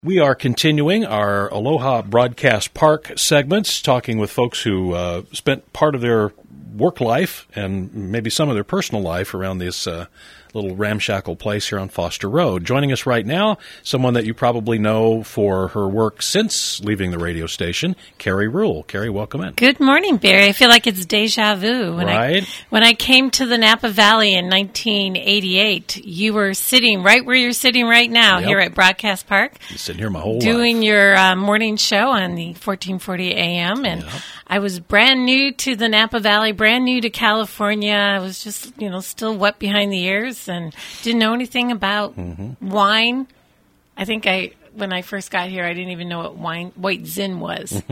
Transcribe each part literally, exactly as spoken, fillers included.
We are continuing our Aloha Broadcast Park segments, talking with folks who uh, spent part of their work life and maybe some of their personal life around this uh, little ramshackle place here on Foster Road. Joining us right now, someone that you probably know for her work since leaving the radio station, Carrie Rule. Carrie, welcome in. Good morning, Barry. I feel like it's deja vu. When right. I, when I came to the Napa Valley in nineteen eighty-eight, you were sitting right where you're sitting right now, yep. here at Broadcast Park. Been sitting here my whole doing life. your uh, morning show on the fourteen forty A M. And yep. I was brand new to the Napa Valley, brand new to California. I was just, you know, still wet behind the ears and didn't know anything about mm-hmm. wine. I think I, when I first got here, I didn't even know what wine, White Zin was.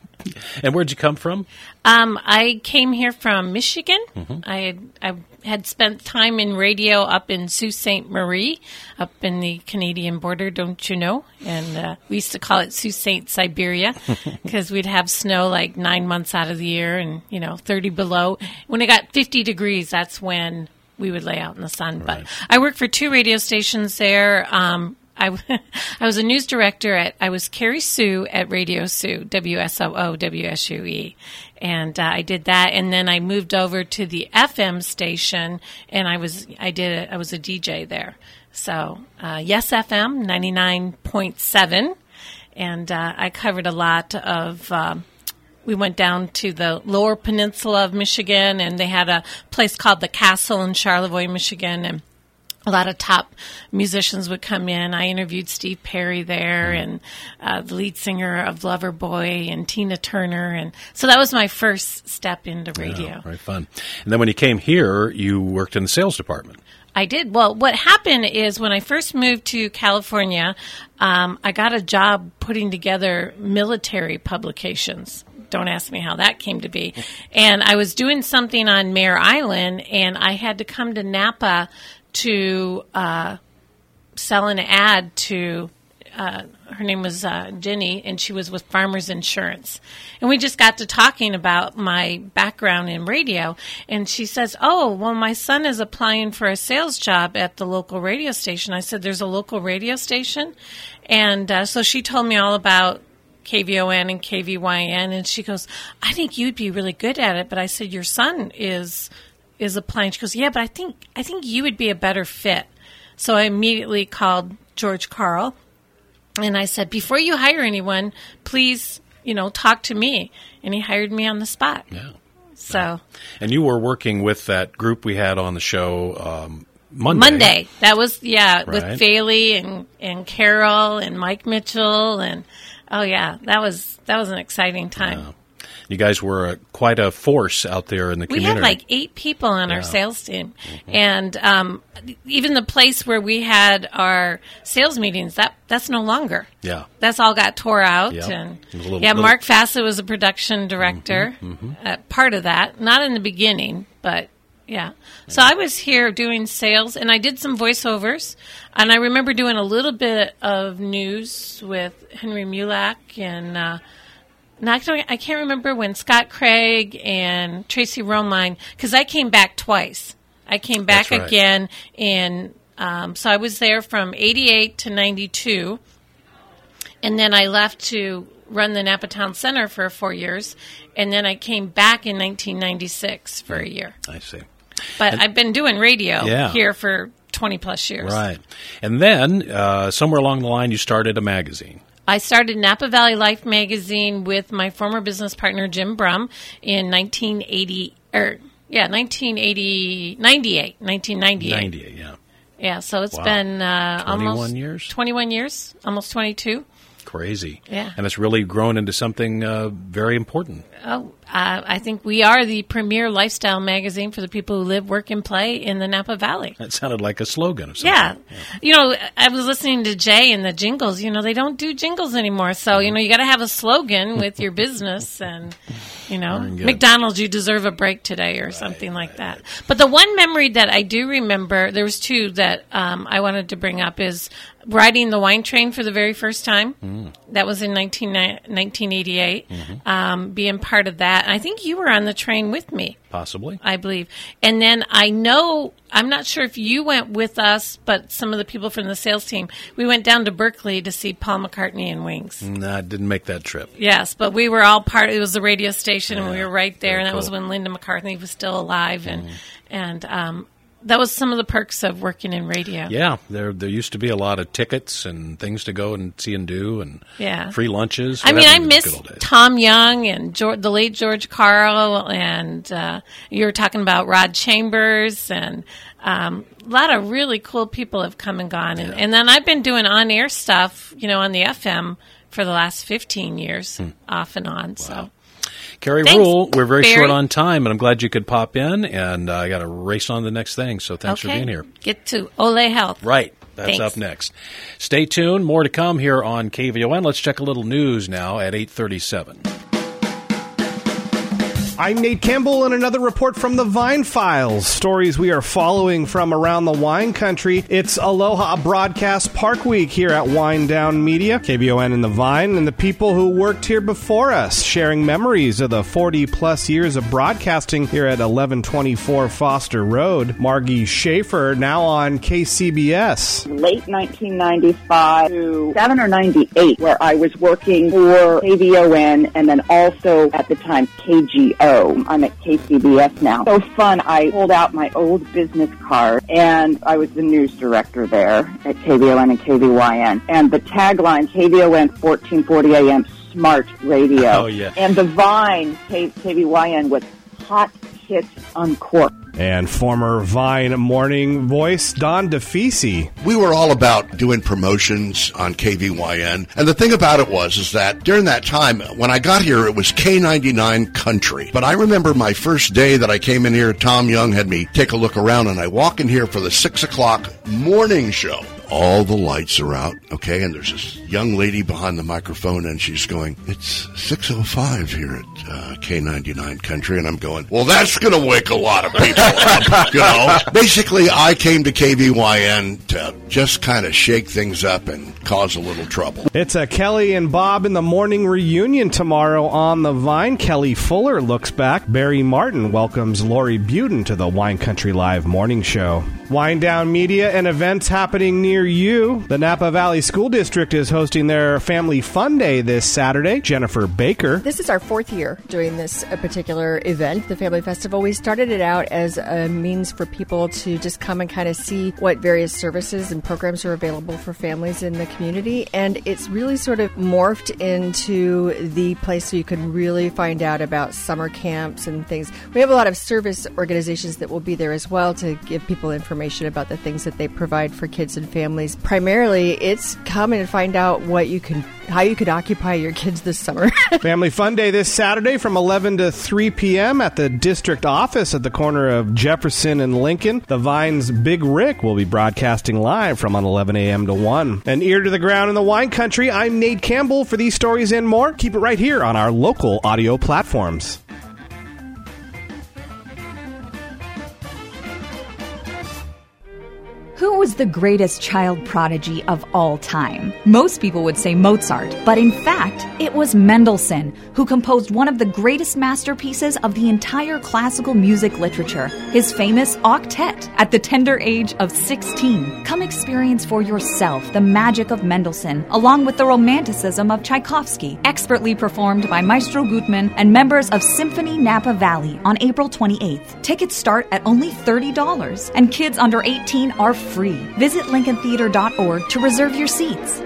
And where'd you come from? Um, I came here from Michigan. Mm-hmm. I had, I had spent time in radio up in Sault Ste. Marie, up in the Canadian border, don't you know? And uh, we used to call it Sault Ste. Siberia because we'd have snow like nine months out of the year and, you know, thirty below. When it got fifty degrees, that's when we would lay out in the sun. Right. But I worked for two radio stations there. Um, I, I was a news director at, I was Carrie Sue at Radio Sue, W S O O, W S U E. And uh, I did that. And then I moved over to the F M station and I was, I did, a, I was a D J there. So, uh, Yes F M, ninety-nine point seven. And uh, I covered a lot of, um, we went down to the lower peninsula of Michigan and they had a place called The Castle in Charlevoix, Michigan. And a lot of top musicians would come in. I interviewed Steve Perry there and uh, the lead singer of Loverboy and Tina Turner. And so that was my first step into radio. Yeah, very fun. And then when you came here, you worked in the sales department. I did. Well, what happened is when I first moved to California, um, I got a job putting together military publications. Don't ask me how that came to be. And I was doing something on Mare Island, and I had to come to Napa to uh, sell an ad to, uh, her name was uh, Jenny, and she was with Farmers Insurance. And we just got to talking about my background in radio, and she says, oh, well, my son is applying for a sales job at the local radio station. I said, there's a local radio station? And uh, so she told me all about K V O N and K V Y N, and she goes, I think you'd be really good at it. But I said, your son is... is applying. She goes, yeah, but I think I think you would be a better fit. So I immediately called George Carl, and I said, before you hire anyone, please, you know, talk to me. And he hired me on the spot. Yeah. So. Yeah. And you were working with that group we had on the show um, Monday. Monday. That was, yeah, right. with Faley and, and Carol and Mike Mitchell. And, oh, yeah, that was that was an exciting time. Yeah. You guys were uh, quite a force out there in the we community. We had like eight people on yeah. our sales team. Mm-hmm. And um, even the place where we had our sales meetings, that that's no longer. Yeah. That's all got tore out. Yep. And little, yeah, little... Mark Fassett was a production director, mm-hmm, mm-hmm. Uh, part of that. Not in the beginning, but yeah. So I was here doing sales, and I did some voiceovers. And I remember doing a little bit of news with Henry Mulak and... Uh, Now, I can't remember when Scott Craig and Tracy Romine, because I came back twice. I came back right. again, and um, so I was there from eighty-eight to ninety-two, and then I left to run the Napa Town Center for four years, and then I came back in nineteen ninety-six for a year. I see. But and, I've been doing radio yeah. here for twenty plus years. Right. And then, uh, somewhere along the line, you started a magazine. I started Napa Valley Life magazine with my former business partner Jim Brum in nineteen eighty, or yeah, nineteen eighty, ninety-eight, nineteen ninety-eight. ninety-eight, yeah. Yeah, so it's wow. been uh, twenty-one almost years. twenty-one years, almost twenty-two. Crazy. Yeah. And it's really grown into something uh, very important. Oh, uh, I think we are the premier lifestyle magazine for the people who live, work, and play in the Napa Valley. That sounded like a slogan of something. Yeah. yeah. You know, I was listening to Jay and the jingles. You know, they don't do jingles anymore. So, you know, you got to have a slogan with your business and, you know, McDonald's, you deserve a break today or right, something like right, that. Right. But the one memory that I do remember, there was two that um, I wanted to bring up is riding the wine train for the very first time. Mm. That was in nineteen, nineteen eighty-eight. Mm-hmm. Um, being part of that. I think you were on the train with me. Possibly. I believe. And then I know, I'm not sure if you went with us, but some of the people from the sales team, we went down to Berkeley to see Paul McCartney and Wings. No, I didn't make that trip. Yes, but we were all part, it was the radio station, yeah, and we were right there, and that cool. was when Linda McCartney was still alive, and, mm. and um, that was some of the perks of working in radio. Yeah, there there used to be a lot of tickets and things to go and see and do, and yeah. free lunches. I mean, I miss Tom Young and George, the late George Carl, and uh, you were talking about Rod Chambers, and um, a lot of really cool people have come and gone. And, yeah. and then I've been doing on-air stuff, you know, on the F M for the last fifteen years, hmm. off and on, wow. so... Carrie thanks, Rule, we're very Barry. short on time, and I'm glad you could pop in, and uh, I got to race on to the next thing, so thanks okay. for being here. Get to Ole Health. Right. That's thanks. Up next. Stay tuned. More to come here on K V O N. Let's check a little news now at eight thirty-seven. I'm Nate Campbell, and another report from the Vine Files. Stories we are following from around the wine country. It's Aloha Broadcast Park Week here at Wind Down Media, K V O N and the Vine, and the people who worked here before us, sharing memories of the forty-plus years of broadcasting here at eleven twenty-four Foster Road. Margie Schaefer, now on K C B S. Late nineteen ninety-five to seven or ninety-eight, where I was working for K V O N and then also at the time K G O. I'm at K C B S now. So fun. I pulled out my old business card, and I was the news director there at K V O N and K V Y N. And the tagline, K V O N fourteen forty A M, smart radio. Oh, yeah. And the Vine, K- KVYN, was hot hits uncorked. And former Vine morning voice, Don DeFisi. We were all about doing promotions on K V Y N. And the thing about it was, is that during that time, when I got here, it was K ninety-nine Country. But I remember my first day that I came in here, Tom Young had me take a look around, and I walk in here for the six o'clock morning show. All the lights are out, okay, and there's this young lady behind the microphone, and she's going, it's six oh five here at uh, K ninety-nine Country, and I'm going, well, that's going to wake a lot of people up, you know. Basically, I came to K V Y N to just kind of shake things up and cause a little trouble. It's a Kelly and Bob in the Morning reunion tomorrow on the Vine. Kelly Fuller looks back. Barry Martin welcomes Lori Buden to the Wine Country Live morning show. Wind Down Media and events happening near you. The Napa Valley School District is hosting their Family Fun Day this Saturday. Jennifer Baker. This is our fourth year doing this particular event, the Family Festival. We started it out as a means for people to just come and kind of see what various services and programs are available for families in the community. And it's really sort of morphed into the place so you can really find out about summer camps and things. We have a lot of service organizations that will be there as well to give people information about the things that they provide for kids and families. Primarily, it's come and find out what you can, how you could occupy your kids this summer. Family Fun Day this Saturday from eleven to three p.m. at the district office at the corner of Jefferson and Lincoln. The Vine's Big Rick will be broadcasting live from eleven a.m. to one. An ear to the ground in the wine country. I'm Nate Campbell. For these stories and more, keep it right here on our local audio platforms. Who was the greatest child prodigy of all time? Most people would say Mozart, but in fact, it was Mendelssohn, who composed one of the greatest masterpieces of the entire classical music literature, his famous Octet, at the tender age of sixteen. Come experience for yourself the magic of Mendelssohn, along with the romanticism of Tchaikovsky, expertly performed by Maestro Gutmann and members of Symphony Napa Valley on April twenty-eighth. Tickets start at only thirty dollars, and kids under eighteen are free. Visit Lincoln Theater dot org to reserve your seats.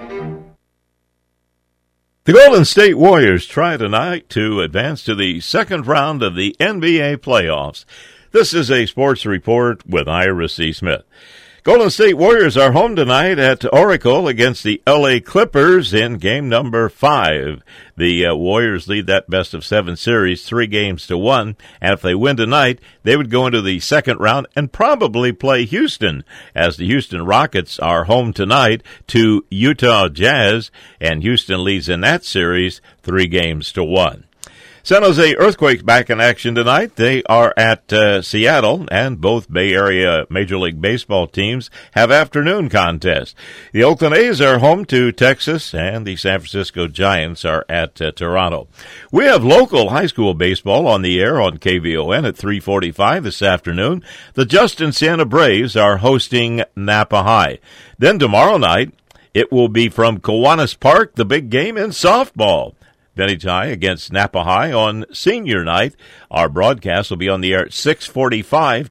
The Golden State Warriors try tonight to advance to the second round of the N B A playoffs. This is a sports report with Ira C. Smith. Golden State Warriors are home tonight at Oracle against the L A Clippers in game number five. The uh, Warriors lead that best of seven series three games to one, and if they win tonight, they would go into the second round and probably play Houston, as the Houston Rockets are home tonight to Utah Jazz, and Houston leads in that series three games to one. San Jose Earthquakes back in action tonight. They are at uh, Seattle, and both Bay Area Major League Baseball teams have afternoon contests. The Oakland A's are home to Texas, and the San Francisco Giants are at uh, Toronto. We have local high school baseball on the air on K V O N at three forty-five this afternoon. The Justin Siena Braves are hosting Napa High. Then tomorrow night, it will be from Kiwanis Park, the big game in softball. Bennett High against Napa High on senior night. Our broadcast will be on the air at six forty-five.